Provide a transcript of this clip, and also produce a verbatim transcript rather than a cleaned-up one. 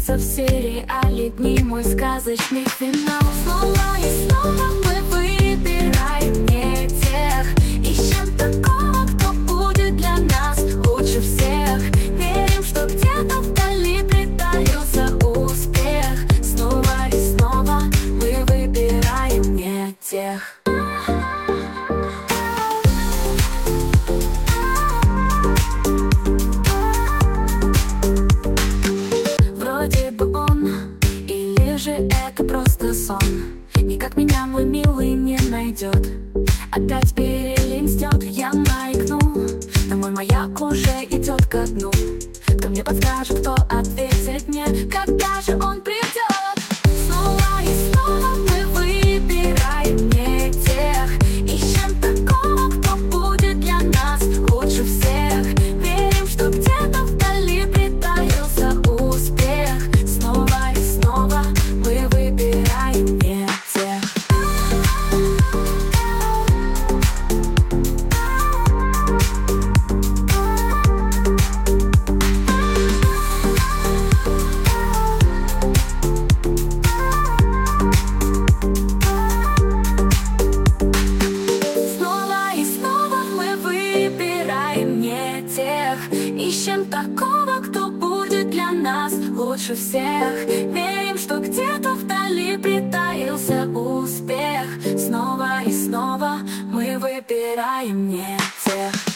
повторяется в сериале дни, мой сказочный финал. Снова и снова мы выбираем не тех, ищем такого, кто будет для нас лучше всех. Верим, что где-то вдали притаился успех. Снова и снова мы выбираем не тех. Вроде бы он, или же это просто сон. Никак меня мой милый не найдет, опять перелинстет. Я маякну, но мой маяк уже идет ко дну. Кто мне подскажет, кто ответит мне, когда же он придет? Снова и снова мы выбираем не тех, ищем такого, кто будет для нас лучше всех. Верим, что где-то вдали притаился успех. Снова и снова мы выбираем не тех. Снова и снова мы выбираем не тех, ищем такого, кто будет для нас лучше всех. Верим, что где-то вдали притаился успех. Снова и снова мы выбираем не тех.